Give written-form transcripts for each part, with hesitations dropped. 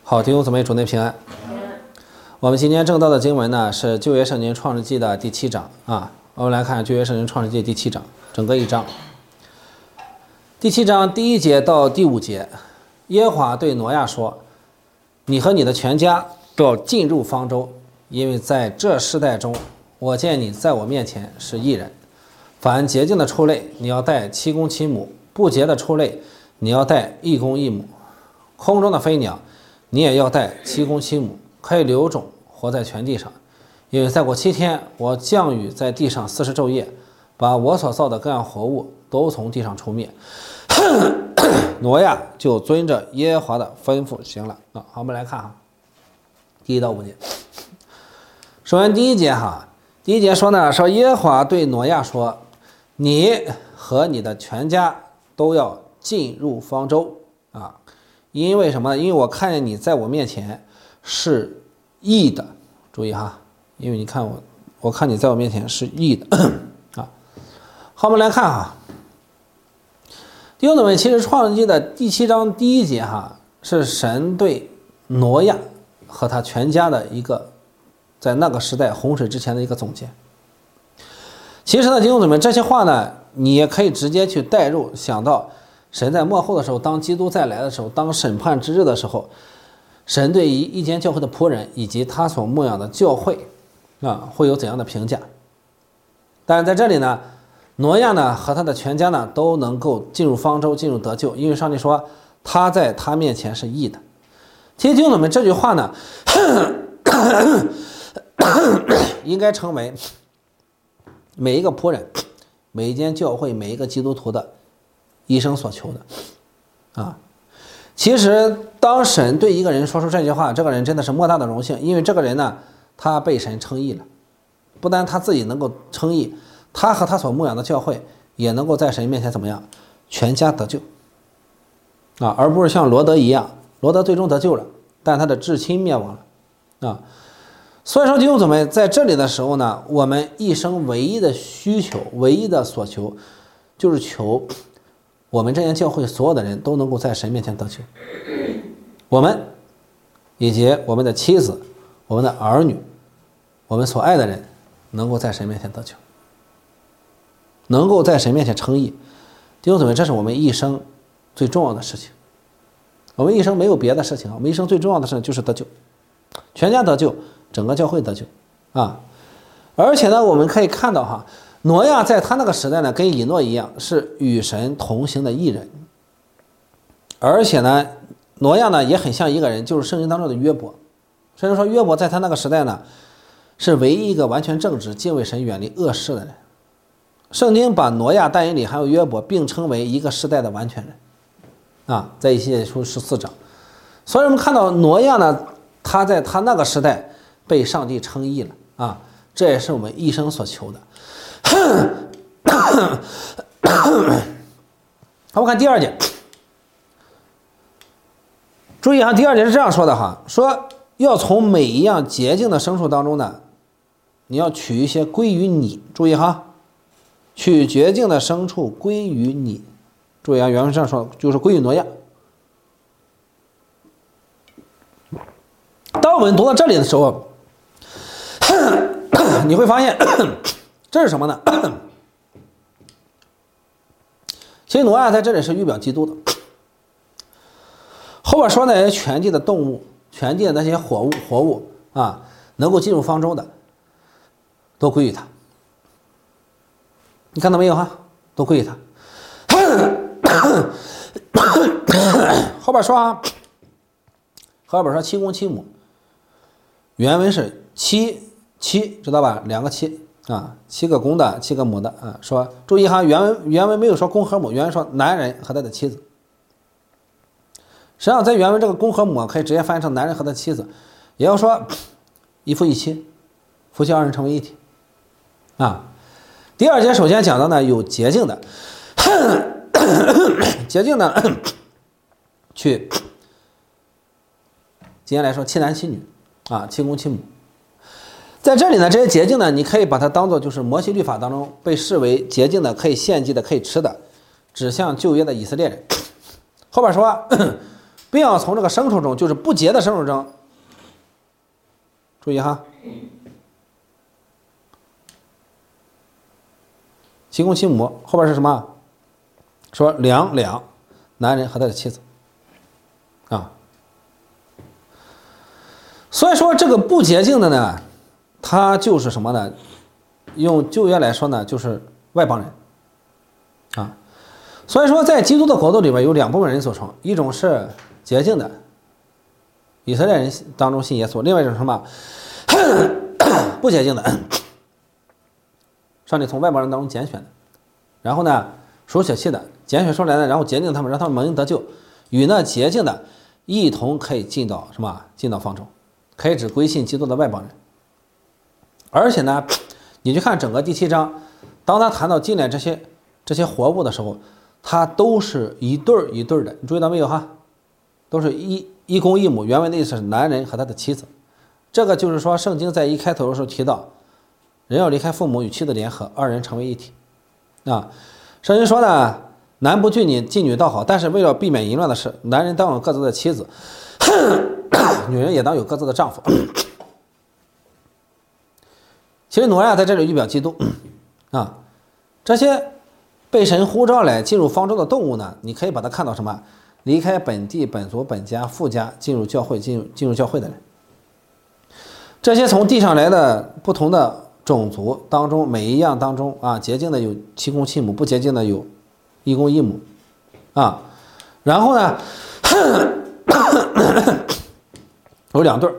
好，弟兄姊妹，主内平安。我们今天正道的经文呢是旧约圣经创世纪的第7章啊。我们来看旧约圣经创世纪第7章，整个一章。第7章第1节到第5节，耶和华对挪亚说：“你和你的全家都要进入方舟，因为在这世代中，我见你在我面前是义人。凡洁净的畜类，你要带7公7母；不洁的畜类，你要带1公1母。空中的飞鸟，你也要带7公7母，可以留种，活在全地上。因为再过7天，我降雨在地上40昼夜，把我所造的各样活物都从地上除灭。”挪亚就遵着耶和华的吩咐行了。好，我们来看第1到5节。首先第1节第1节说呢，说耶和华对挪亚说：“你和你的全家都要进入方舟啊。因为什么呢？因为我看见你在我面前是义的。”注意因为你看我看你在我面前是义的啊。好，我们来看弟兄姊妹，其实创世纪的第7章第1节是神对挪亚和他全家的一个在那个时代洪水之前的一个总结。其实呢，弟兄姊妹，这些话呢，你也可以直接去带入，想到神在末后的时候，当基督再来的时候，当审判之日的时候，神对于一间教会的仆人以及他所牧养的教会会有怎样的评价。但是在这里呢，挪亚呢和他的全家呢都能够进入方舟，进入得救，因为上帝说他在他面前是义的。其实弟兄姊妹，这句话呢应该成为每一个仆人、每一间教会、每一个基督徒的一生所求的其实当神对一个人说出这句话，这个人真的是莫大的荣幸，因为这个人呢，他被神称义了。不但他自己能够称义，他和他所牧养的教会也能够在神面前怎么样？全家得救而不是像罗德一样，罗德最终得救了，但他的至亲灭亡了所以说弟兄姊妹，在这里的时候呢，我们一生唯一的需求、唯一的所求，就是求我们这间教会所有的人都能够在神面前得救，我们以及我们的妻子、我们的儿女、我们所爱的人能够在神面前得救，能够在神面前称义。弟兄姊妹，这是我们一生最重要的事情。我们一生没有别的事情，我们一生最重要的事情就是得救，全家得救，整个教会得救而且呢，我们可以看到挪亚在他那个时代呢，跟以诺一样，是与神同行的义人。而且呢，挪亚呢也很像一个人，就是圣经当中的约伯。甚至说约伯在他那个时代呢，是唯一一个完全正直、敬畏神、远离恶事的人。圣经把挪亚、但以理还有约伯并称为一个时代的完全人在以西结书14章。所以我们看到挪亚呢，他在他那个时代被上帝称义了这也是我们一生所求的。好，我看第2节。注意第2节是这样说的说要从每一样洁净的牲畜当中呢，你要取一些归于你。注意取洁净的牲畜归于你。注意原文上说就是归于挪亚。当我们读到这里的时候，你会发现这是什么呢？其实挪亚在这里是预表基督的。后边说那些全地的动物、全地的那些活物能够进入方舟的，都归于他。你看到没有都归于他。后边说7公7母，原文是7，知道吧？2个7个公的7个母的说注意原文没有说公和母，原文说男人和他的妻子。实际上在原文这个公和母可以直接翻译成男人和他的妻子，也要说一夫一妻，夫妻2人成为一体第2节首先讲到呢，有洁净的洁净的去今天来说7男7女7公7母。在这里呢，这些洁净呢，你可以把它当做就是摩西律法当中被视为洁净的、可以献祭的、可以吃的，指向旧约的以色列人。后边说并要从这个牲畜中，就是不洁的牲畜中，注意哈，其公其母，后边是什么？说两男人和他的妻子啊。所以说这个不洁净的呢，他就是什么呢？用旧约来说呢，就是外邦人啊。所以说在基督的国度里边有两部分人组成，一种是洁净的以色列人当中信耶稣，另外一种什么不洁净的，上帝从外邦人当中拣选的，然后呢属血气的拣选出来的，然后洁净他们，让他们蒙恩得救，与那洁净的一同可以进到什么？进到方舟，可以指归信基督的外邦人。而且呢，你去看整个第7章，当他谈到进来这些活物的时候，它都是一对一对的，你注意到没有哈？都是一公一母，原文的意思是男人和他的妻子。这个就是说，圣经在一开头的时候提到，人要离开父母与妻子联合，二人成为一体。啊，圣经说呢，男不惧女，妓女倒好，但是为了避免淫乱的事，男人当有各自的妻子，女人也当有各自的丈夫。其实挪亚在这里预表基督啊，这些被神呼召来进入方舟的动物呢，你可以把它看到什么？离开本地本族本家父家进入教会进入教会的人。这些从地上来的不同的种族当中，每一样当中啊，洁净的有其公其母，不洁净的有一公一母啊。然后呢有两对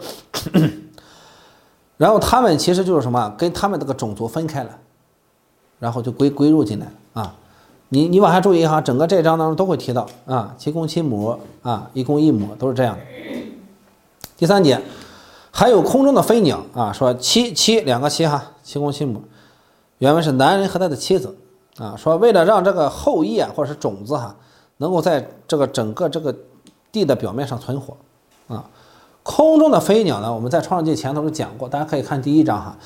然后他们其实就是什么？跟他们这个种族分开了，然后就归入进来了啊。你往下注意哈，整个这一章当中都会提到啊，其公其母啊，一公一母都是这样的。第3节，还有空中的飞鸟啊，说两个妻哈，其公其母，原文是男人和他的妻子啊，说为了让这个后裔啊或者是种子哈，能够在这个整个这个地的表面上存活啊。空中的飞鸟呢，我们在创世纪前头就讲过，大家可以看第1章哈，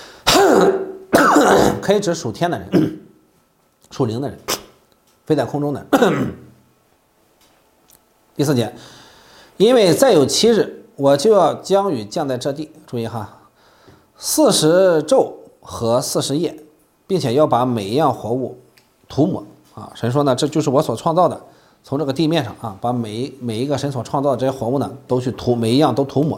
可以指属天的人，属灵的人，飞在空中的。第4节，因为再有7日，我就要将雨降在这地，注意哈，40昼和40夜，并且要把每一样活物涂抹啊。神说呢，这就是我所创造的，从这个地面上啊，把每一个神所创造的这些活物呢，都去涂，每一样都涂抹。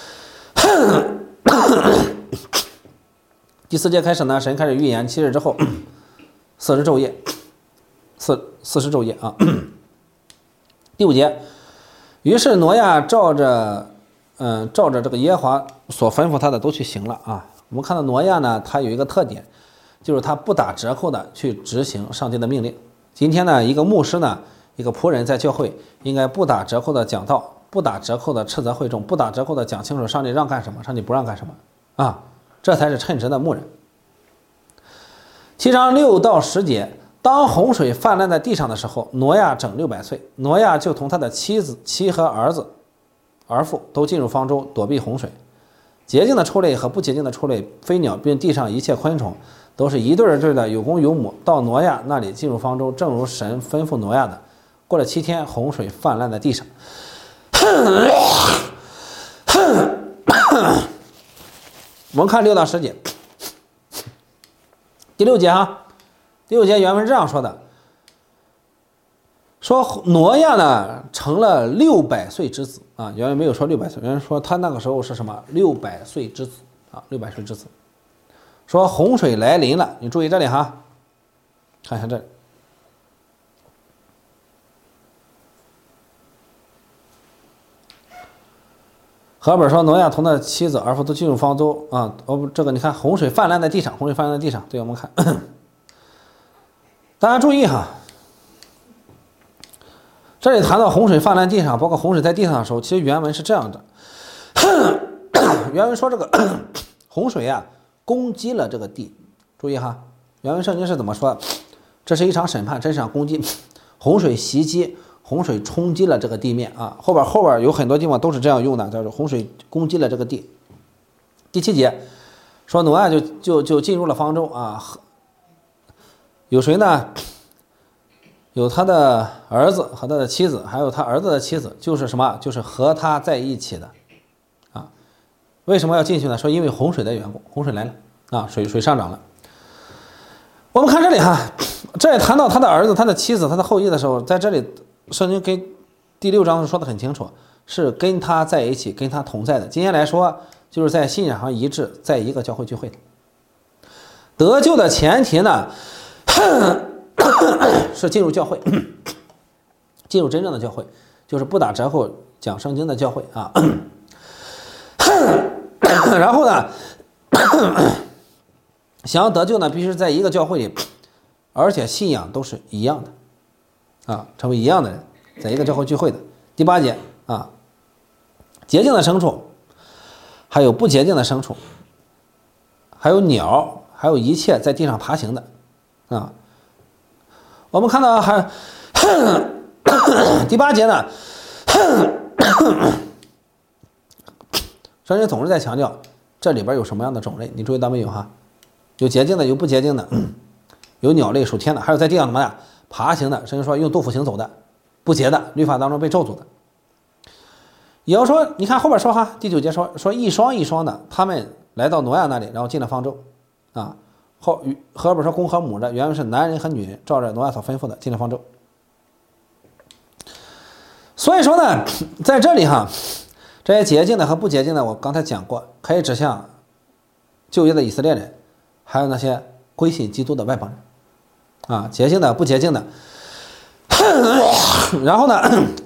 第4节开始呢，神开始预言7日之后40昼夜，40昼夜啊。第5节，于是挪亚照着这个耶和华所吩咐他的都去行了啊。我们看到挪亚呢，他有一个特点，就是他不打折扣的去执行上帝的命令。今天呢，一个牧师呢，一个仆人在教会应该不打折扣的讲道，不打折扣的斥责会众，不打折扣的讲清楚上帝让干什么，上帝不让干什么啊，这才是称职的牧人。7章6到10节，当洪水泛滥在地上的时候，挪亚整600岁，挪亚就同他的妻和儿子儿妇都进入方舟躲避洪水。洁净的畜类和不洁净的畜类，飞鸟并地上一切昆虫，都是一对一对的有公有母，到挪亚那里进入方舟，正如神吩咐挪亚的。过了7天，洪水泛滥在地上。我们看6到10节，第6节哈，第6节原文是这样说的，说挪亚呢成了600岁之子啊，原文没有说600岁，原文说他那个时候是什么600岁之子啊，600岁之子。说洪水来临了，你注意这里哈，看一下这里。和本说挪亚同他的妻子儿妇都进入方舟啊，这个你看洪水泛滥在地上，洪水泛滥在地上，对，我们看，大家注意哈，这里谈到洪水泛滥地上，包括洪水在地上的时候，其实原文是这样的，原文说这个洪水啊攻击了这个地，注意哈，原文圣经是怎么说的？这是一场审判，这是一场攻击，洪水袭击。洪水冲击了这个地面啊，后边有很多地方都是这样用的，叫做洪水攻击了这个地。第7节说挪亚就进入了方舟啊，有谁呢？ 有他的儿子和他的妻子，还有他儿子的妻子，就是什么？就是和他在一起的啊。为什么要进去呢？说因为洪水的缘故，洪水来了啊，水上涨了。我们看这里哈，这也谈到他的儿子、他的妻子、他的后裔的时候，在这里圣经给第6章说的很清楚，是跟他在一起，跟他同在的。今天来说，就是在信仰上一致，在一个教会聚会的。得救的前提呢？是进入教会，进入真正的教会，就是不打折扣讲圣经的教会啊。然后呢，想要得救呢，必须在一个教会里，而且信仰都是一样的啊，成为一样的人，在一个教会聚会的。第8节啊，洁净的牲畜，还有不洁净的牲畜，还有鸟，还有一切在地上爬行的啊。我们看到还第8节呢，圣经总是在强调这里边有什么样的种类，你注意到没有哈？有洁净的，有不洁净的，有鸟类属天的，还有在地上怎么样爬行的，圣经说用肚腹行走的，不洁的，律法当中被咒诅的。也要说，你看后边说哈，第9节说一双一双的，他们来到挪亚那里，然后进了方舟啊。后边说公和母的，原文是男人和女人，照着挪亚所吩咐的进了方舟。所以说呢，在这里哈，这些洁净的和不洁净的，我刚才讲过，可以指向旧约的以色列人，还有那些归信基督的外邦人啊，洁净的、不洁净的。然后呢，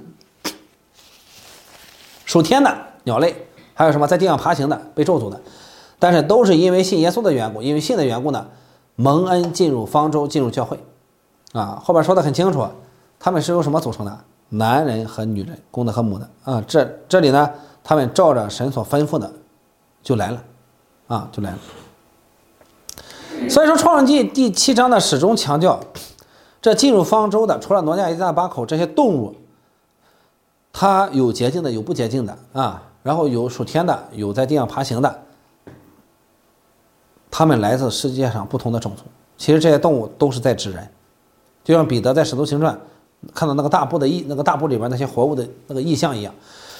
属天的鸟类，还有什么在地上爬行的、被咒诅的。但是都是因为信耶稣的缘故，因为信的缘故呢，蒙恩进入方舟，进入教会啊。后边说的很清楚，他们是由什么组成的？男人和女人，公的和母的啊。这里呢，他们照着神所吩咐的就来了啊，就来了。所以说创世纪第7章呢，始终强调这进入方舟的，除了挪亚一家8口这些动物，它有洁净的，有不洁净的啊，然后有属天的，有在地上爬行的。他们来自世界上不同的种族，其实这些动物都是在指人，就像彼得在《使徒行传》看到那个大部里边那些活物的那个意象一样。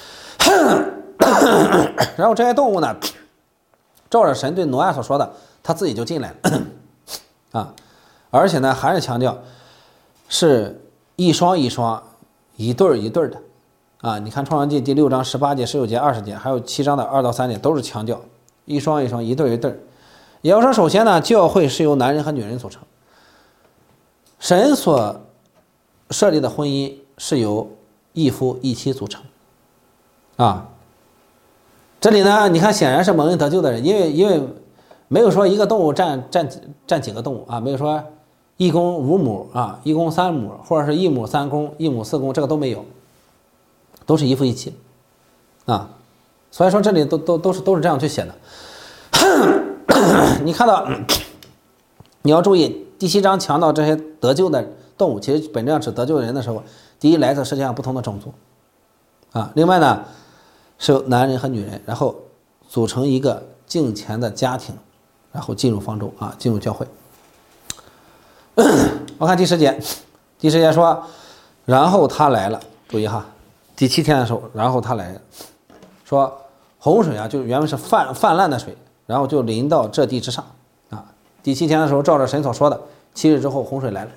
然后这些动物呢，照着神对挪亚所说的，他自己就进来了啊，而且呢还是强调是一双一双、一对一对的啊。你看《创世纪》第6章18节、19节、20节，还有7章的2到3节，都是强调一双一双、一对一对。也要说，首先呢，教会是由男人和女人组成。神所设立的婚姻是由一夫一妻组成，啊，这里呢，你看显然是蒙恩得救的人，因为没有说一个动物占几个动物啊，没有说一公5母啊，一公3母，或者是一母3公，一母4公，这个都没有，都是一夫一妻，啊，所以说这里都是这样去写的。你看到，你要注意第7章强调这些得救的动物，其实本质上指得救的人的时候，第一来自世界上不同的种族，啊，另外呢是由男人和女人，然后组成一个敬虔的家庭，然后进入方舟啊，进入教会。我看第10节，第10节说，然后他来了，注意哈，第7天的时候，然后他来了，说洪水啊，就原文是泛滥的水。然后就临到这地之上啊。第7天的时候，照着神所说的，7日之后洪水来了。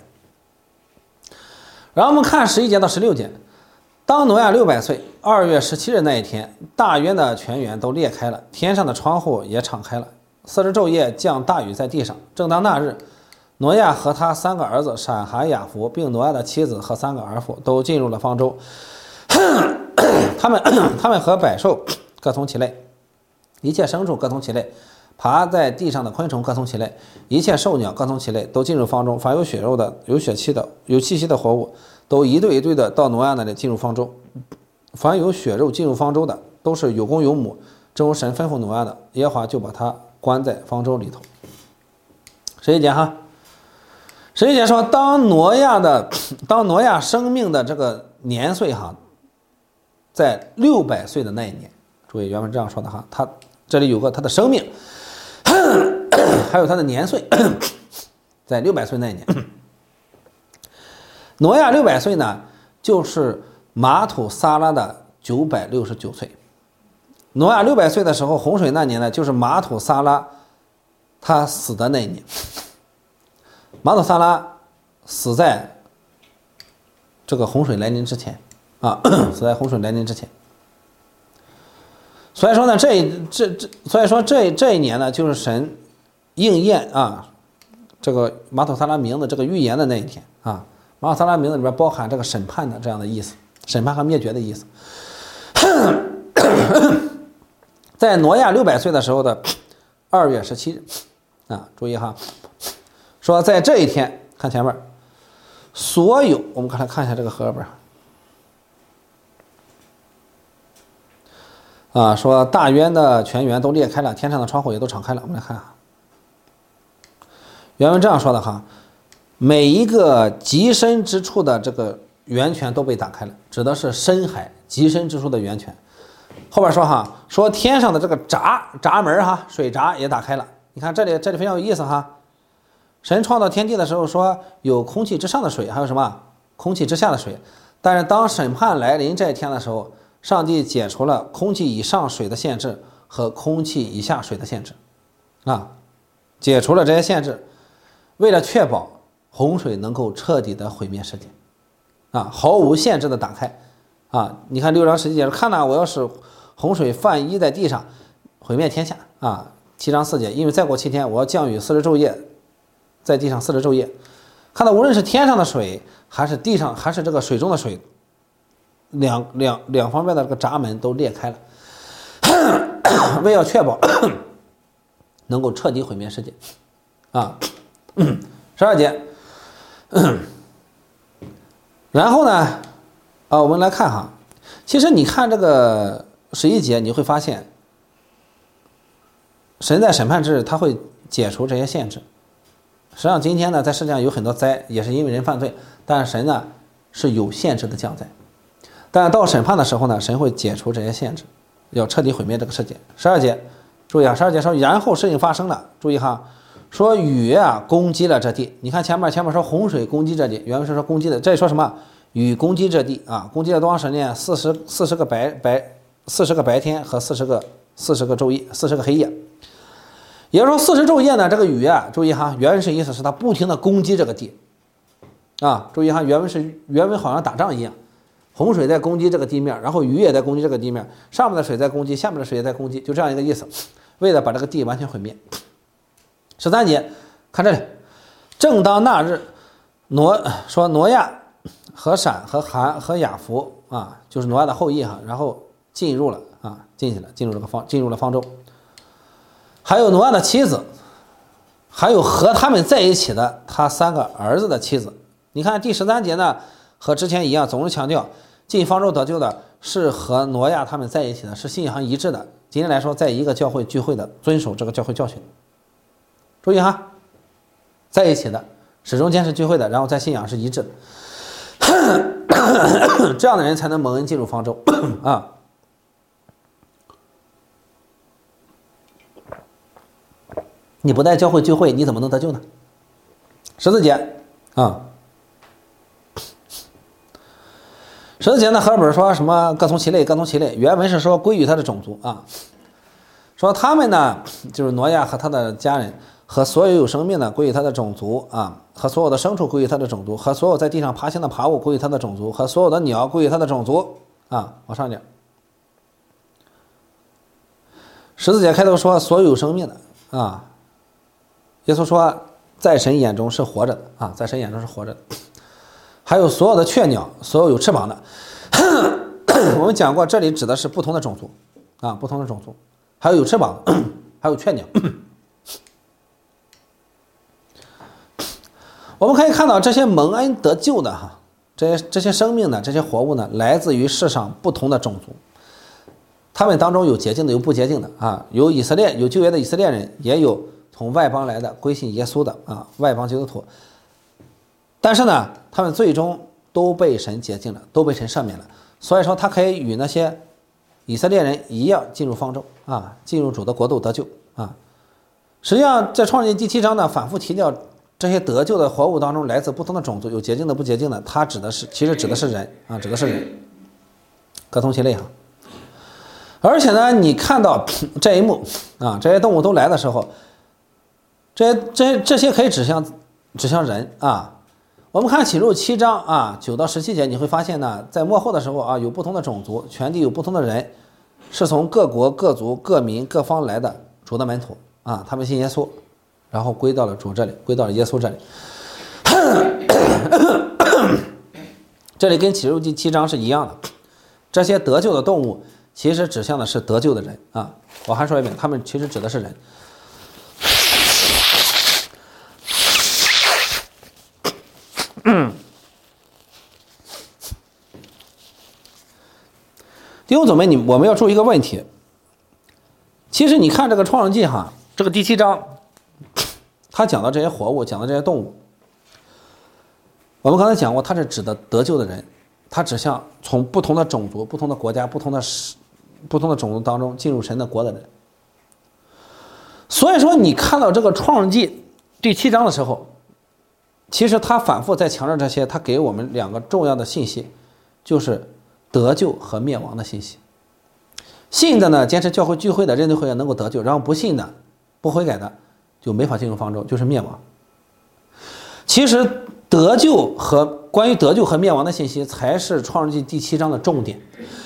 然后我们看11节到16节，当挪亚600岁2月17日那一天，大渊的泉源都裂开了，天上的窗户也敞开了，40昼夜降大雨在地上。正当那日，挪亚和他3个儿子闪、含、雅弗，并挪亚的妻子和3个儿妇都进入了方舟。他们和百兽各从其类，一切牲畜各从其类，爬在地上的昆虫各从其类，一切兽鸟各从其类，都进入方舟。凡有血肉的、有血气的、有气息的活物，都一对一对的到挪亚那里进入方舟。凡有血肉进入方舟的，都是有公有母，正如神吩咐挪亚的，耶和华就把他关在方舟里头。11节哈，11节说，当挪亚生命的这个年岁哈，在600岁的那一年，注意原文这样说的哈，他这里有个他的生命，还有他的年岁，在600岁那一年。 挪亚600岁呢，就是马土撒拉的969岁。挪亚600岁的时候，洪水那年呢，就是马土撒拉他死的那一年。马土撒拉死在这个洪水来临之前啊，死在洪水来临之前。所以说呢，这一年呢，就是神应验啊这个马土撒拉名的这个预言的那一天啊。马土撒拉名字里边包含这个审判的这样的意思，审判和灭绝的意思。在挪亚600岁的时候的2月17日啊，注意哈，说在这一天，看前面，所有我们看一下这个和合本啊，说大渊的泉源都裂开了，天上的窗户也都敞开了。我们来看啊，原文这样说的哈，每一个极深之处的这个源泉都被打开了，指的是深海极深之处的源泉。后边说哈，说天上的这个闸门哈，水闸也打开了。你看这里非常有意思哈。神创造天地的时候说有空气之上的水，还有什么空气之下的水。但是当审判来临这一天的时候，上帝解除了空气以上水的限制和空气以下水的限制啊，解除了这些限制，为了确保洪水能够彻底的毁灭世界啊，毫无限制的打开啊。你看6章17节看呐，我要使洪水泛溢在地上，毁灭天下啊。7章4节，因为再过7天，我要降雨40昼夜，在地上40昼夜。看到无论是天上的水，还是地上，还是这个水中的水，两方面的这个闸门都裂开了，为要确保能够彻底毁灭世界啊。12节，然后呢，我们来看哈，其实你看这个11节，你会发现，神在审判之日他会解除这些限制。实际上今天呢，在世界上有很多灾，也是因为人犯罪，但是神呢是有限制的降灾。但到审判的时候呢，神会解除这些限制，要彻底毁灭这个世界。12节，注意啊，12节说，然后事情发生了，注意哈，说雨啊攻击了这地。你看前面说洪水攻击这地，原文是说攻击的，这里说什么？雨攻击这地啊，攻击了多长时间？40个白天和40个昼夜，40个黑夜。也就是说40昼夜呢，这个雨啊，注意哈，原文是意思是它不停的攻击这个地啊，注意哈，原文好像打仗一样，洪水在攻击这个地面，然后雨也在攻击这个地面，上面的水在攻击，下面的水也在攻击，就这样一个意思，为了把这个地完全毁灭。13节，看这里，正当那日，挪亚和闪和含和雅弗啊，就是挪亚的后裔哈，然后进入了方舟。还有挪亚的妻子，还有和他们在一起的他3个儿子的妻子。你看第13节呢，和之前一样，总是强调进方舟得救的是和挪亚他们在一起的，是信仰一致的。今天来说，在一个教会聚会的，遵守这个教会教训。注意哈，在一起的，始终坚持聚会的，然后在信仰是一致的，这样的人才能蒙恩进入方舟啊。你不在教会聚会，你怎么能得救呢？14节啊，14节呢，和合本说什么各从其类，各从其类。原文是说归于他的种族啊，说他们呢，就是挪亚和他的家人和所有有生命的归于他的种族啊，和所有的牲畜归于他的种族，和所有在地上爬行的爬物归于他的种族，和所有的鸟归于他的种族啊。往上点，14节开头说所有有生命的啊。耶稣说，在神眼中是活着的啊，在神眼中是活着的。还有所有的雀鸟，所有有翅膀的。我们讲过，这里指的是不同的种族啊，不同的种族，还有有翅膀的，还有雀鸟。我们可以看到，这些蒙恩得救的哈，这些生命呢，这些活物呢，来自于世上不同的种族。他们当中有洁净的，有不洁净的啊，有以色列，有旧约的以色列人，也有从外邦来的归信耶稣的啊，外邦基督徒。但是呢，他们最终都被神洁净了，都被神赦免了。所以说，他可以与那些以色列人一样进入方舟啊，进入主的国度得救啊。实际上，在创世记第7章呢，反复提到这些得救的活物当中来自不同的种族，有洁净的不洁净的，它其实指的是人啊，指的是人，各同其类哈。而且呢，你看到这一幕啊，这些动物都来的时候，这些可以指向人啊。我们看启示录7章啊9到17节，你会发现呢，在末后的时候啊，有不同的种族，全地有不同的人，是从各国各族各民各方来的主的门徒啊，他们信耶稣，然后归到了主这里，归到了耶稣这里。这里跟启示录第7章是一样的，这些得救的动物其实指向的是得救的人啊。我还说一遍，他们其实指的是人。弟兄姊妹，我们要注意一个问题。其实你看这个创世纪哈，这个第7章，他讲的这些活物，讲的这些动物，我们刚才讲过，它是指的得救的人，它指向从不同的种族、不同的国家、不同的种族当中进入神的国的人。所以说，你看到这个创世纪第7章的时候，其实他反复在强调这些，他给我们2个重要的信息，就是得救和灭亡的信息。信的呢，坚持教会聚会的认罪会能够得救，然后不信的、不悔改的就没法进入方舟，就是灭亡。其实关于得救和灭亡的信息才是创世纪第7章的重点。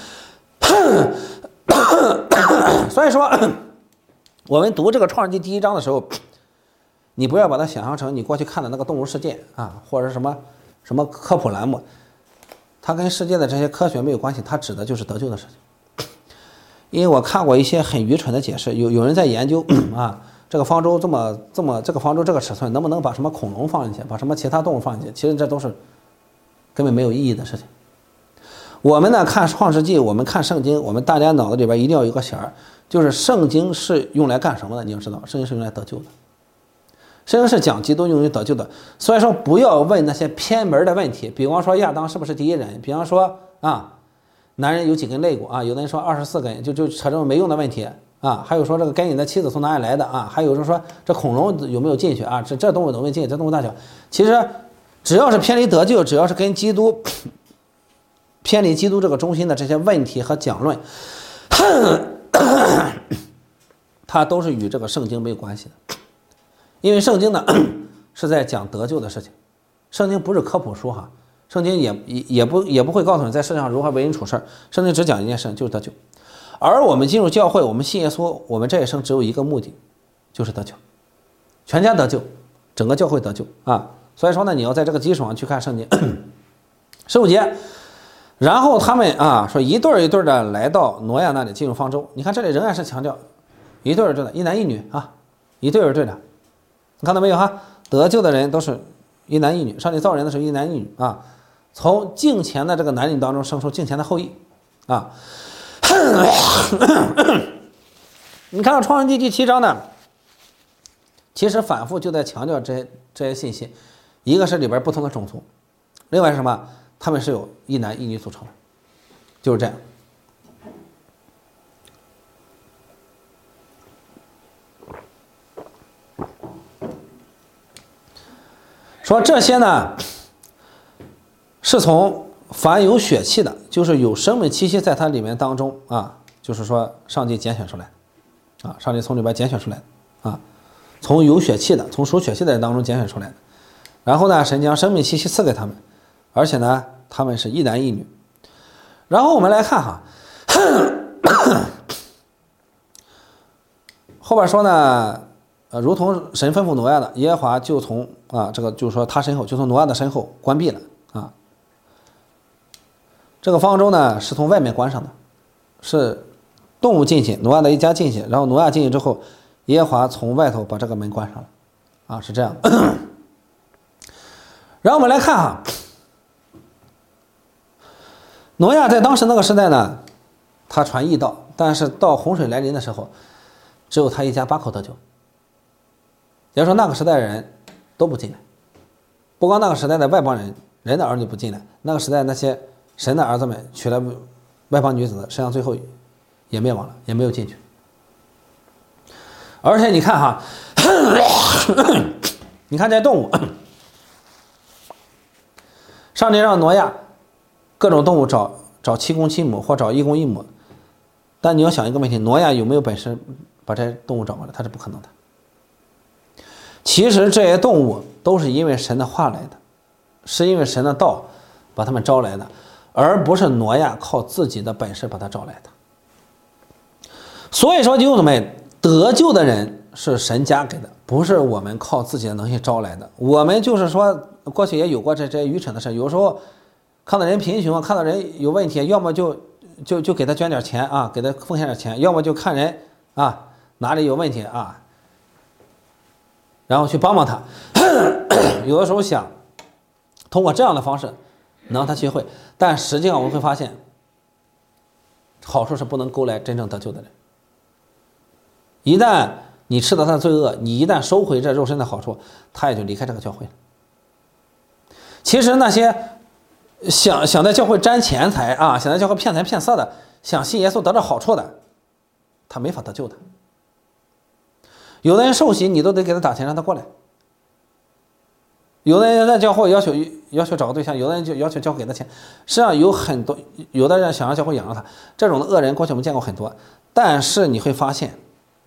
所以说，我们读这个创世纪第1章的时候，你不要把它想象成你过去看的那个动物世界啊，或者什么科普栏目，它跟世界的这些科学没有关系，它指的就是得救的事情。因为我看过一些很愚蠢的解释，有人在研究啊，这个方舟这个方舟这个尺寸能不能把什么恐龙放进去，把什么其他动物放进去？其实这都是根本没有意义的事情。我们呢看创世纪，我们看圣经，我们大家脑子里边一定要有个弦儿，就是圣经是用来干什么的？你要知道，圣经是用来得救的。圣经是讲基督用于得救的，所以说不要问那些偏门的问题，比方说亚当是不是第一人，比方说啊，男人有几根肋骨啊，有的人说24根，就扯这种没用的问题啊，还有说这个该隐的妻子从哪里来的啊，还有就是说这恐龙有没有进去啊，这动物有没有进去，这动物大小，其实只要是偏离得救，只要是跟基督偏离基督这个中心的这些问题和讲论，它都是与这个圣经没有关系的。因为圣经呢是在讲得救的事情，圣经不是科普书哈，圣经也不会告诉你在世上如何为人处事，圣经只讲一件事，就是得救。而我们进入教会，我们信耶稣，我们这一生只有一个目的，就是得救，全家得救，整个教会得救啊。所以说呢，你要在这个基础上去看圣经。15节，然后他们啊说一对一对的来到挪亚那里进入方舟。你看这里仍然是强调一对一对的，一男一女啊，一对一对的。你看到没有哈？得救的人都是一男一女，上帝造人的时候一男一女啊，从敬虔的这个男女当中生出敬虔的后裔啊。你看到创世纪第7章呢，其实反复就在强调这些信息，一个是里边不同的种族，另外是什么？他们是由一男一女组成的，就是这样。说这些呢，是从凡有血气的，就是有生命气息在它里面当中啊，就是说上帝拣选出来啊，上帝从里边拣选出来啊，从有血气的，从属血气的人当中拣选出来的。然后呢，神将生命气息赐给他们，而且呢，他们是一男一女。然后我们来看哈，后边说呢。如同神吩咐挪亚的，耶和华就从这个就是说他身后就从挪亚的身后关闭了啊。这个方舟呢是从外面关上的，是动物进去，挪亚的一家进去，然后挪亚进去之后，耶和华从外头把这个门关上了啊，是这样。然后我们来看哈，挪亚在当时那个时代呢，他传异道，但是到洪水来临的时候，只有他一家8口得救。也就是说，那个时代的人都不进来，不光那个时代的外邦人的儿女不进来，那个时代那些神的儿子们娶了外邦女子的，实际上最后也灭亡了，也没有进去。而且你看哈， 你看这些动物，上帝让挪亚各种动物找7公7母或找1公1母，但你要想一个问题，挪亚有没有本事把这些动物找过来？他是不可能的。其实这些动物都是因为神的话来的，是因为神的道把他们招来的，而不是挪亚靠自己的本事把他招来的。所以说弟兄姊妹，得救的人是神加给的，不是我们靠自己的能力招来的。我们就是说过去也有过这些愚蠢的事，有时候看到人贫穷，看到人有问题，要么就给他捐点钱啊，给他奉献点钱，要么就看人啊哪里有问题啊，然后去帮帮他。有的时候想通过这样的方式能让他学会，但实际上我们会发现好处是不能勾来真正得救的人。一旦你吃到他的罪恶，你一旦收回这肉身的好处，他也就离开这个教会了。其实那些想在教会沾钱财啊，想在教会骗财骗色的，想信耶稣得到好处的，他没法得救的。有的人受洗，你都得给他打钱让他过来。有的人在教会要求找个对象，有的人就要求教会给他钱。实际上有很多，有的人想让教会养着他，这种的恶人过去我们见过很多。但是你会发现，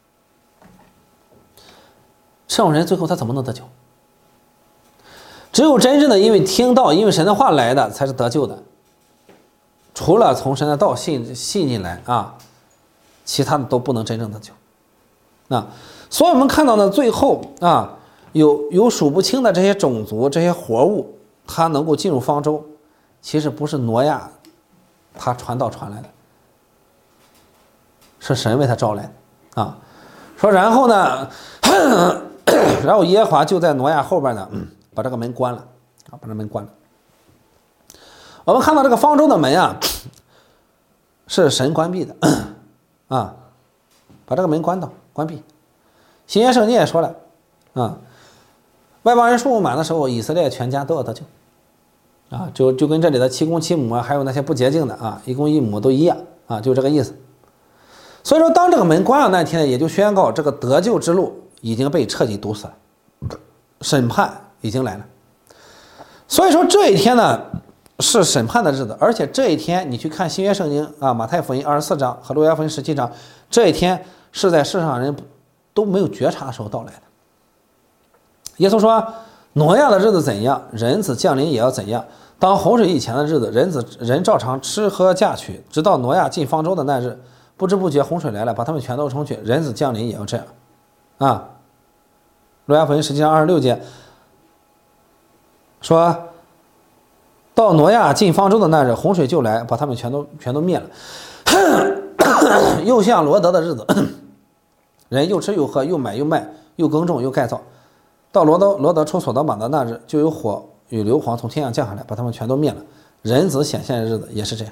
这种人最后他怎么能得救？只有真正的因为听道，因为神的话来的，才是得救的。除了从神的道信进来啊，其他的都不能真正得救。所以我们看到呢，最后啊，有数不清的这些种族、这些活物，它能够进入方舟，其实不是挪亚他传道传来的，是神为他招来的啊。说然后呢，然后耶和华就在挪亚后边呢，把这个门关了啊，把这门关了。我们看到这个方舟的门啊，是神关闭的啊，把这个门关闭。新约圣经也说了啊，外邦人数目满的时候，以色列全家都要得救啊，就跟这里的7公7母啊，还有那些不洁净的啊，1公1母都一样啊，就这个意思。所以说，当这个门关了那天，也就宣告这个得救之路已经被彻底堵死了，审判已经来了。所以说这一天呢是审判的日子，而且这一天你去看新约圣经啊，马太福音24章和路加福音17章，这一天是在世上人都没有觉察的时候到来的。耶稣说，挪亚的日子怎样，人子降临也要怎样。当洪水以前的日子，人照常吃喝嫁娶，直到挪亚进方舟的那日，不知不觉洪水来了，把他们全都冲去。人子降临也要这样啊。路加福音17章26节说，到挪亚进方舟的那日，洪水就来，把他们全都灭了。又像罗德的日子，人又吃又喝，又买又卖，又耕种又盖造。到罗德出所多玛的那日，就有火与硫磺从天上降下来，把他们全都灭了。人子显现的日子也是这样。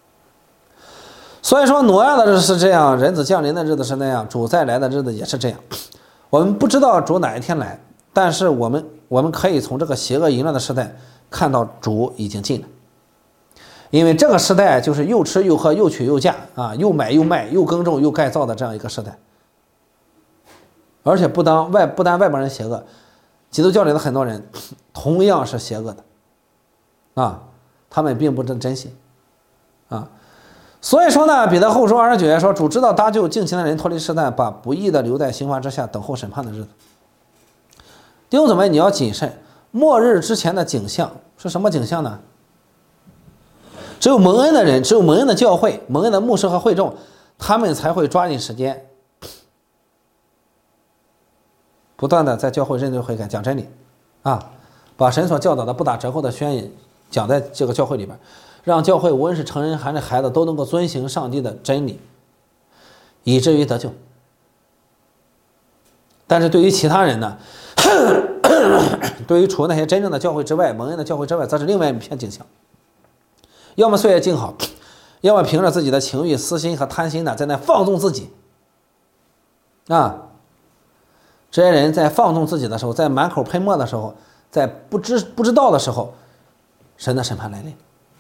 所以说，挪亚的日子是这样，人子降临的日子是那样，主再来的日子也是这样。我们不知道主哪一天来，但是我们可以从这个邪恶淫乱的时代看到主已经近了。因为这个时代就是又吃又喝，又娶又嫁啊，又买又卖，又耕种又盖造的这样一个时代。而且不单外邦人邪恶，基督教里的很多人同样是邪恶的啊，他们并不真信啊。所以说呢，彼得后书29节说，主知道搭救敬虔的人脱离试探，把不义的留在刑罚之下，等候审判的日子。弟兄姊妹，你要谨慎，末日之前的景象是什么景象呢？只有蒙恩的人，只有蒙恩的教会，蒙恩的牧师和会众，他们才会抓紧时间不断的在教会认罪悔改，讲真理啊，把神所教导的不打折扣的宣言讲在这个教会里边，让教会无论是成人还是孩子都能够遵行上帝的真理，以至于得救。但是对于其他人呢，对于除那些真正的教会之外，蒙恩的教会之外，则是另外一片景象。要么岁月静好，要么凭着自己的情欲、私心和贪心呢，在那放纵自己啊。这些人在放纵自己的时候，在满口喷墨的时候，在不知道的时候，神的审判来临。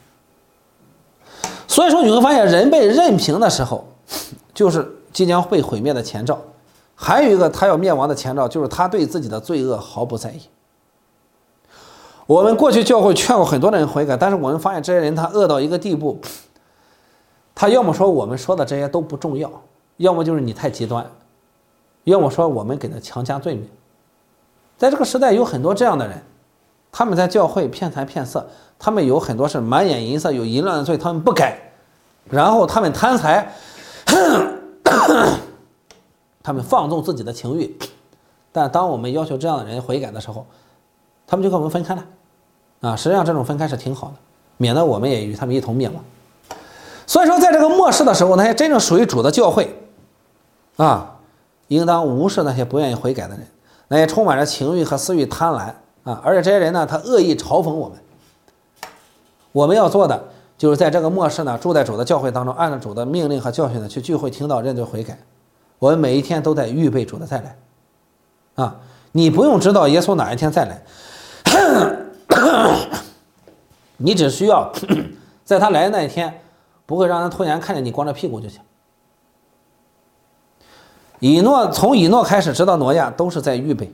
所以说你会发现，人被任凭的时候，就是即将被毁灭的前兆。 还有一个他要灭亡的前兆，就是他对自己的罪恶毫不在意。我们过去教会劝过很多的人悔改，但是我们发现这些人他恶到一个地步，他要么说我们说的这些都不重要，要么就是你太极端，要么说我们给他强加罪名。在这个时代有很多这样的人，他们在教会骗财骗色，他们有很多是满眼银色，有淫乱的罪，他们不改，然后他们贪财，他们放纵自己的情欲。但当我们要求这样的人悔改的时候，他们就跟我们分开了啊！实际上这种分开是挺好的，免得我们也与他们一同灭亡。所以说在这个末世的时候，那些真正属于主的教会啊，应当无视那些不愿意悔改的人，那些充满着情欲和私欲贪婪啊，而且这些人呢，他恶意嘲讽我们。我们要做的就是在这个末世呢，住在主的教会当中，按照主的命令和教训呢去聚会、听道、认罪、悔改。我们每一天都在预备主的再来啊！你不用知道耶稣哪一天再来，你只需要在他来的那一天，不会让他突然看见你光着屁股就行。从以诺开始直到挪亚都是在预备。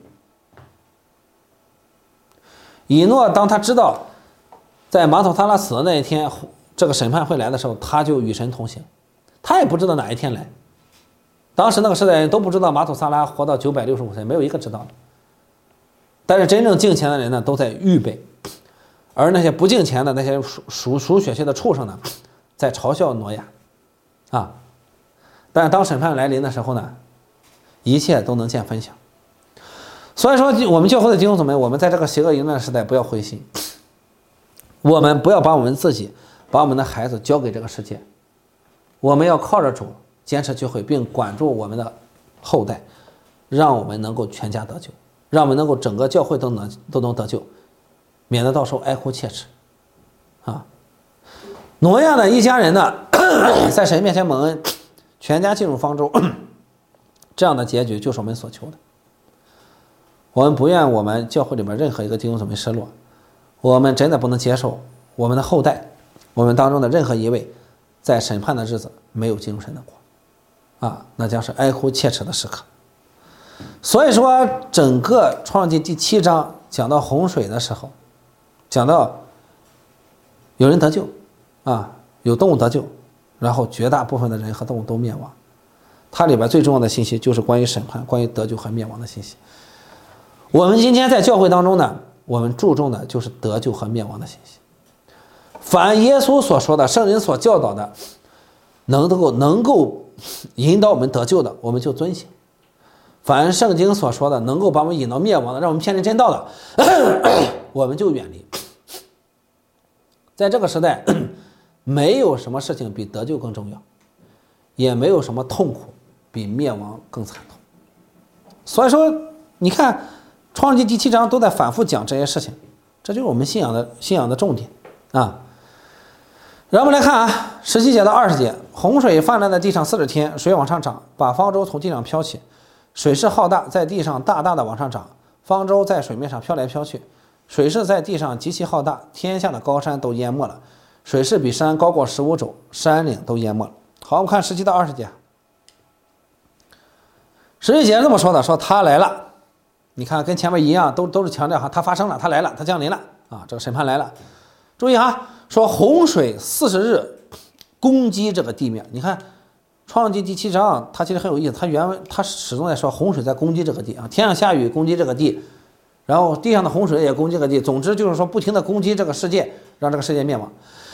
以诺当他知道在马土萨拉死的那一天这个审判会来的时候，他就与神同行，他也不知道哪一天来。当时那个时代人都不知道马土萨拉活到965岁，没有一个知道的。但是真正敬虔的人呢，都在预备，而那些不敬虔的那些属血气的畜生呢，在嘲笑挪亚啊。但是当审判来临的时候呢，一切都能见分晓。所以说我们教会的弟兄姊妹，我们在这个邪恶淫乱的时代不要灰心，我们不要把我们自己把我们的孩子交给这个世界，我们要靠着主坚持聚会，并管住我们的后代，让我们能够全家得救，让我们能够整个教会都能得救，免得到时候哀哭切齿啊。挪亚的一家人呢，在神面前蒙恩，全家进入方舟，这样的结局就是我们所求的。我们不愿我们教会里面任何一个弟兄姊妹失落，我们真的不能接受我们的后代，我们当中的任何一位在审判的日子没有进入神的国啊，那将是哀哭切齿的时刻。所以说整个创世记第7章讲到洪水的时候，讲到有人得救啊，有动物得救，然后绝大部分的人和动物都灭亡。它里边最重要的信息就是关于审判、关于得救和灭亡的信息。我们今天在教会当中呢，我们注重的就是得救和灭亡的信息。凡耶稣所说的、圣人所教导的，能够引导我们得救的，我们就遵行；凡圣经所说的能够把我们引到灭亡的，让我们偏离真道的，我们就远离。在这个时代，没有什么事情比得救更重要，也没有什么痛苦比灭亡更惨痛。所以说你看创世记第7章都在反复讲这些事情，这就是我们信仰的重点啊。然后我们来看啊，17节到20节，洪水泛滥在地上40天，水往上涨，把方舟从地上飘起，水势浩大，在地上大大的往上涨，方舟在水面上飘来飘去，水势在地上极其浩大，天下的高山都淹没了，水势比山高过15肘，山岭都淹没了。好，我们看17到20节。17节这么说的，说他来了，你看跟前面一样，都是强调哈，他发生了，他来了，他降临了啊，这个审判来了。注意哈，说洪水40日攻击这个地面。你看创世记第7章它其实很有意思，它原文它始终在说洪水在攻击这个地啊，天上下雨攻击这个地，然后地上的洪水也攻击这个地，总之就是说不停的攻击这个世界，让这个世界灭亡。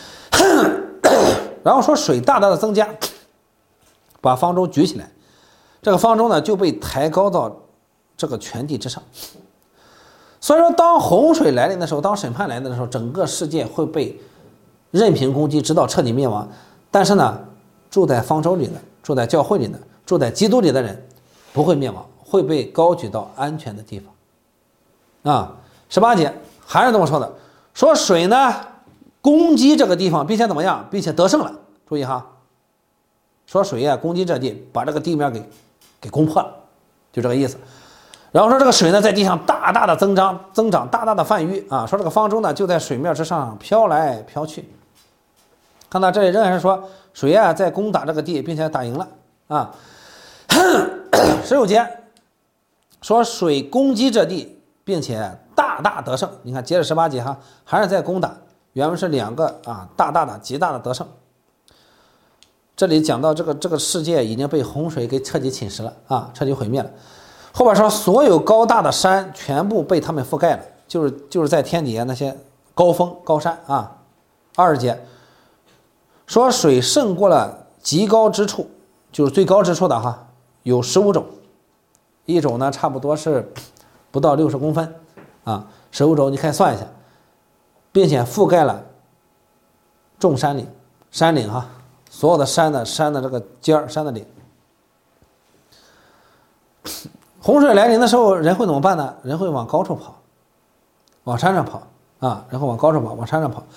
然后说水大大的增加，把方舟举起来，这个方舟呢就被抬高到这个全地之上。所以说当洪水来临的时候，当审判来临的时候，整个世界会被任凭攻击直到彻底灭亡。但是呢，住在方舟里的，住在教会里的，住在基督里的人不会灭亡，会被高举到安全的地方啊。18节还是这么说的，说水呢攻击这个地方，并且怎么样，并且得胜了。注意哈，说水啊攻击这地，把这个地面给攻破了，就这个意思。然后说这个水呢在地上大大的增长，大大的泛淤啊。说这个方舟呢就在水面之上飘来飘去。看到这里仍然是说水啊在攻打这个地，并且打赢了啊。16节说水攻击这地，并且大大得胜。你看接着18节哈，还是在攻打，原文是2个大大的极大的得胜。这里讲到这个世界已经被洪水给彻底侵蚀了彻底毁灭了。后边说所有高大的山全部被他们覆盖了，就是在天底下那些高峰高山20节说水胜过了极高之处，就是最高之处的有15肘，一肘呢差不多是不到60公分15肘你可以算一下，并且覆盖了众山岭所有的山的这个尖山的岭。洪水来临的时候，人会怎么办呢？人会往高处跑，往山上跑人会往高处跑，往山上跑。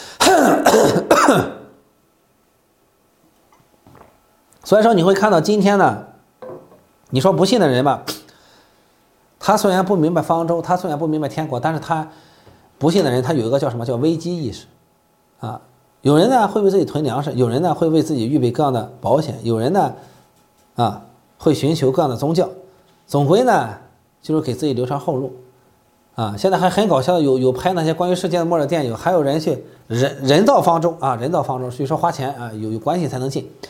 所以说你会看到今天呢，你说不信的人吧，他虽然不明白方舟，他虽然不明白天国，但是他不信的人，他有一个叫什么叫危机意识有人呢会为自己囤粮食，有人呢会为自己预备各样的保险，有人呢会寻求各样的宗教，总归呢就是给自己留条后路现在还很搞笑，有拍那些关于世界末日的电影，还有人去人造方舟人造方舟，所以说花钱有关系才能进。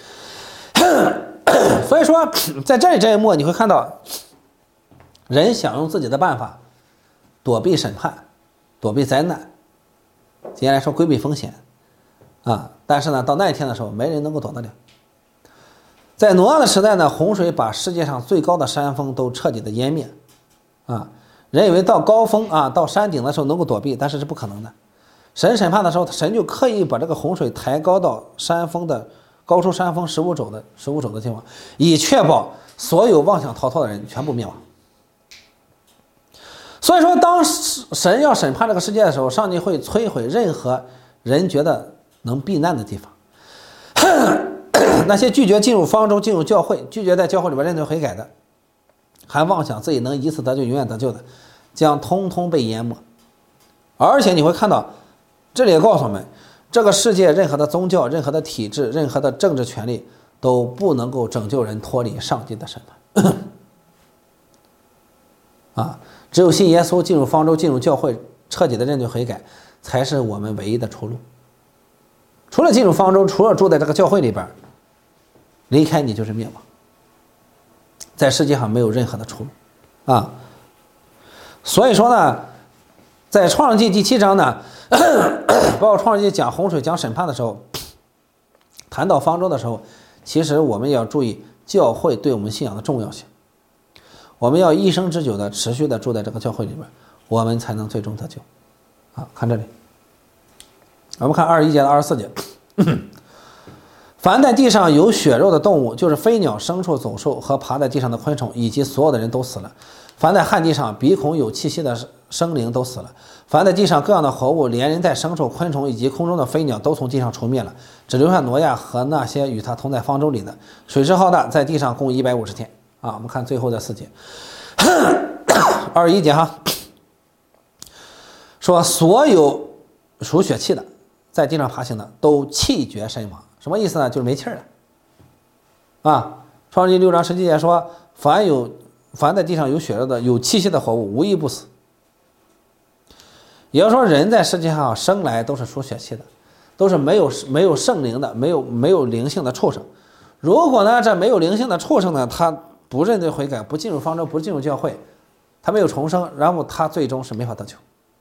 所以说在这一幕你会看到人想用自己的办法躲避审判，躲避灾难，简单来说规避风险但是呢到那一天的时候没人能够躲得了。在挪亚的时代呢，洪水把世界上最高的山峰都彻底的湮灭人以为到高峰到山顶的时候能够躲避，但是是不可能的。神审判的时候，神就刻意把这个洪水抬高到山峰的高出山峰15肘的地方，以确保所有妄想逃脱的人全部灭亡。所以说当神要审判这个世界的时候，上帝会摧毁任何人觉得能避难的地方。那些拒绝进入方舟、进入教会、拒绝在教会里边认罪悔改的，还妄想自己能以此得救永远得救的，将通通被淹没。而且你会看到这里也告诉我们，这个世界任何的宗教、任何的体制、任何的政治权利都不能够拯救人脱离上帝的审判只有信耶稣，进入方舟，进入教会，彻底的认罪悔改，才是我们唯一的出路。除了进入方舟，除了住在这个教会里边，离开你就是灭亡，在世界上没有任何的出路所以说呢，在创世纪第7章呢，包括创世纪讲洪水讲审判的时候，谈到方舟的时候，其实我们要注意教会对我们信仰的重要性，我们要一生之久的持续的住在这个教会里边，我们才能最终得救看这里，我们看21节到24节凡在地上有血肉的动物，就是飞鸟、牲畜、走兽和爬在地上的昆虫，以及所有的人都死了。凡在旱地上鼻孔有气息的生灵都死了。凡在地上各样的活物，连人带牲畜、昆虫以及空中的飞鸟都从地上除灭了，只留下挪亚和那些与他同在方舟里的。水势浩大，在地上共150天我们看最后的4节21节说所有属血气的在地上爬行的都气绝身亡。什么意思呢？就是没气儿了创世纪6章17节说，凡在地上有血肉的有气息的活物无一不死。也就是说人在世界上生来都是属血气的，都是没有圣灵的，没有灵性的畜生。如果呢这没有灵性的畜生呢，他不认罪悔改，不进入方舟，不进入教会，他没有重生，然后他最终是没法得救。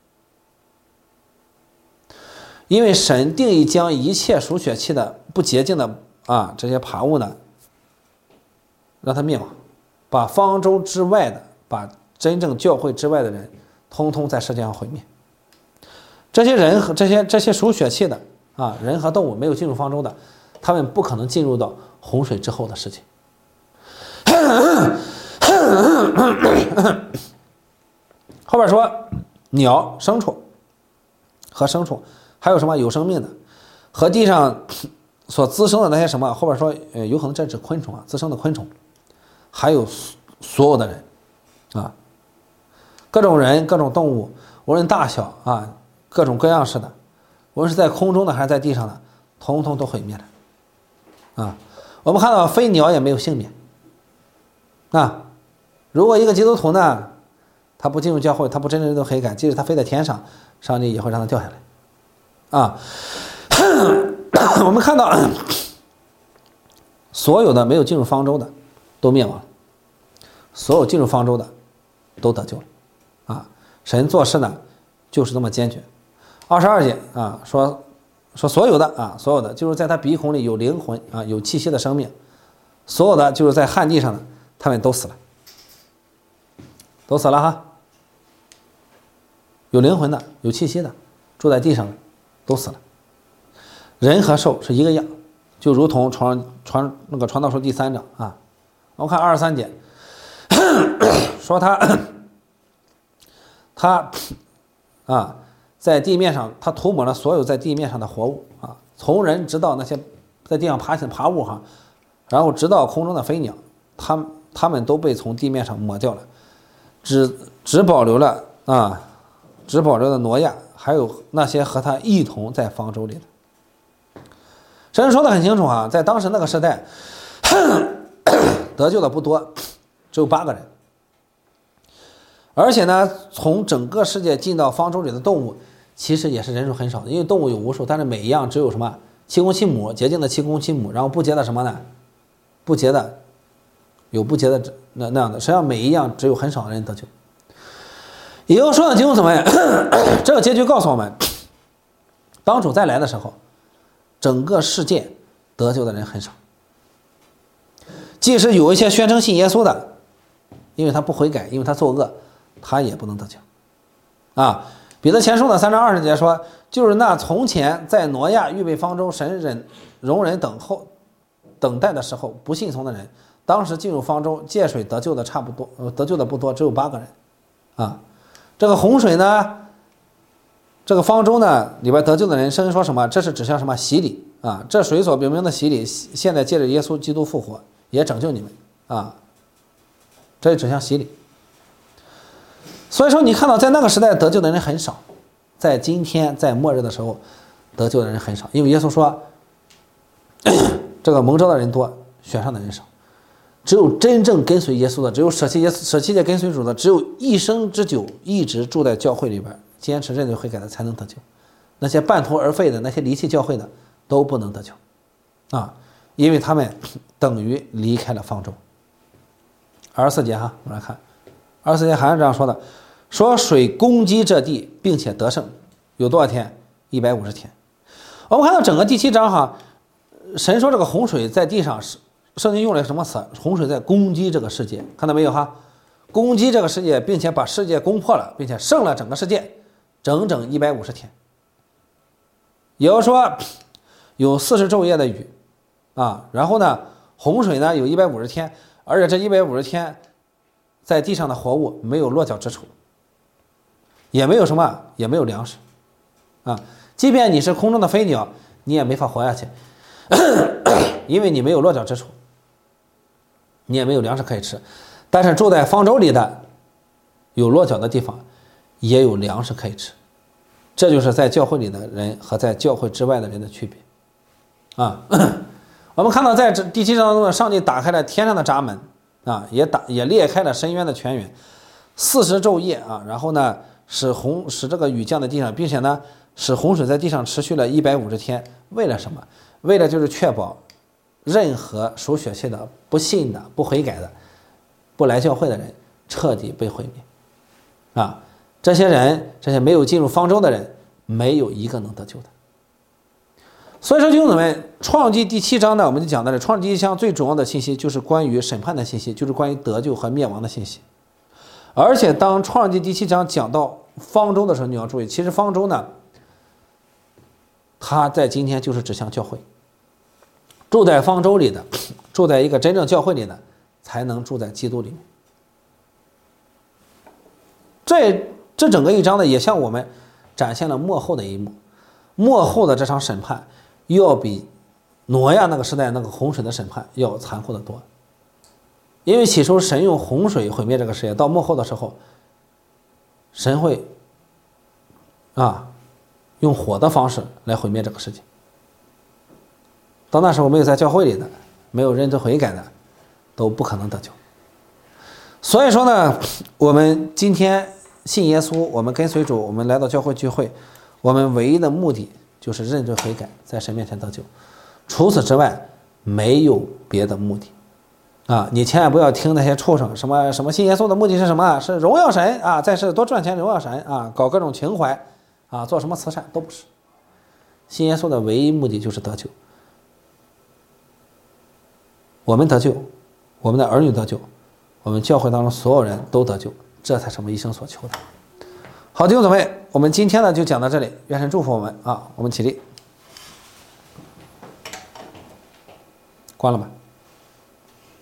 因为神定义将一切属血气的不洁净的这些爬物呢，让他灭亡，把方舟之外的，把真正教会之外的人通通在世界上毁灭。这些人和这些属血气的人和动物没有进入方舟的，他们不可能进入到洪水之后的世界。后边说鸟、牲畜和牲畜，还有什么有生命的和地上所滋生的那些什么，后边说有可能这指昆虫滋生的昆虫，还有所有的人各种人各种动物，无论大小各种各样式的，无论是在空中的还是在地上的，统统都毁灭了我们看到飞鸟也没有幸免如果一个基督徒呢，他不进入教会，他不真正的悔改，即使他飞在天上，上帝也会让他掉下来。啊，我们看到所有的没有进入方舟的都灭亡了，所有进入方舟的都得救了。啊，神做事呢就是这么坚决。22节啊，说所有的啊，所有的就是在他鼻孔里有灵魂啊，有气息的生命，所有的就是在旱地上的，他们都死了，都死了哈。有灵魂的，有气息的，住在地上的，都死了。人和兽是一个样，就如同传道书第3章啊。我们看23节，说他啊，在地面上，他涂抹了所有在地面上的活物啊，从人直到那些在地上爬行的爬物哈，然后直到空中的飞鸟，他们都被从地面上抹掉了，只保留了挪亚，还有那些和他一同在方舟里的。神说的很清楚啊，在当时那个时代，得救的不多，只有8个人。而且呢，从整个世界进到方舟里的动物，其实也是人数很少的，因为动物有无数，但是每一样只有什么7公7母，洁净的7公7母，然后不洁的什么呢？不洁的有不洁的那样的，实际上每一样只有很少的人得救。也就是说呢，弟兄姊妹，这个结局告诉我们，当主再来的时候，整个世界得救的人很少。即使有一些宣称信耶稣的，因为他不悔改，因为他作恶，他也不能得救。啊，彼得前书的3章20节说，就是那从前在挪亚预备方舟，神容忍等待的时候，不信从的人，当时进入方舟借水得救的差不多，得救的不多，只有8个人。啊，这个洪水呢，这个方舟呢里边得救的人，圣经说什么？这是指向什么？洗礼啊！这水所表明的洗礼，现在借着耶稣基督复活，也拯救你们啊！这是指向洗礼。所以说，你看到在那个时代得救的人很少，在今天在末日的时候，得救的人很少，因为耶稣说，这个蒙召的人多，选上的人少。只有真正跟随耶稣的，只有舍弃界跟随主的，只有一生之久一直住在教会里边，坚持认罪悔改的才能得救。那些半途而废的，那些离弃教会的都不能得救啊，因为他们等于离开了方舟。24节哈，我们来看24节还是这样说的，说水攻击这地并且得胜，有多少天？150天。我们看到整个第7章哈，神说这个洪水在地上是圣经用了什么词？洪水在攻击这个世界，看到没有哈？攻击这个世界，并且把世界攻破了，并且胜了整个世界，整整150天。也就是说，有40昼夜的雨啊，然后呢，洪水呢有150天，而且这150天，在地上的活物没有落脚之处，也没有什么，也没有粮食啊。即便你是空中的飞鸟，你也没法活下去，因为你没有落脚之处。你也没有粮食可以吃，但是住在方舟里的有落脚的地方也有粮食可以吃，这就是在教会里的人和在教会之外的人的区别啊。我们看到在第7章中，上帝打开了天上的闸门啊，也裂开了深渊的泉源，40昼夜啊，然后呢使这个雨降在地上，并且呢使洪水在地上持续了150天，为了什么？为了就是确保任何属血气的、不信的、不悔改的、不来教会的人彻底被毁灭啊！这些没有进入方舟的人，没有一个能得救的。所以说，弟兄姊妹，创纪第7章呢，我们就讲到了创纪第7章最主要的信息就是关于审判的信息，就是关于得救和灭亡的信息。而且当创纪第7章讲到方舟的时候，你要注意，其实方舟呢，它在今天就是指向教会。住在方舟里的，住在一个真正教会里的，才能住在基督里面。这整个1章呢，也向我们展现了末后的一幕。末后的这场审判，要比挪亚那个时代那个洪水的审判要残酷得多。因为起初神用洪水毁灭这个世界，到末后的时候，神会用火的方式来毁灭这个世界。到那时候，没有在教会里的，没有认真悔改的，都不可能得救。 所以说呢，我们今天信耶稣，我们跟随主，我们来到教会聚会，我们唯一的目的就是认罪悔改，在神面前得救。除此之外，没有别的目的。啊，你千万不要听那些畜生什么信耶稣的目的是什么？是荣耀神啊，在世多赚钱荣耀神啊，搞各种情怀啊，做什么慈善都不是。信耶稣的唯一目的就是得救。我们得救，我们的儿女得救，我们教会当中所有人都得救，这才是我们一生所求的。好，弟兄姊妹，我们今天呢就讲到这里，愿神祝福我们啊！我们起立，关了吧。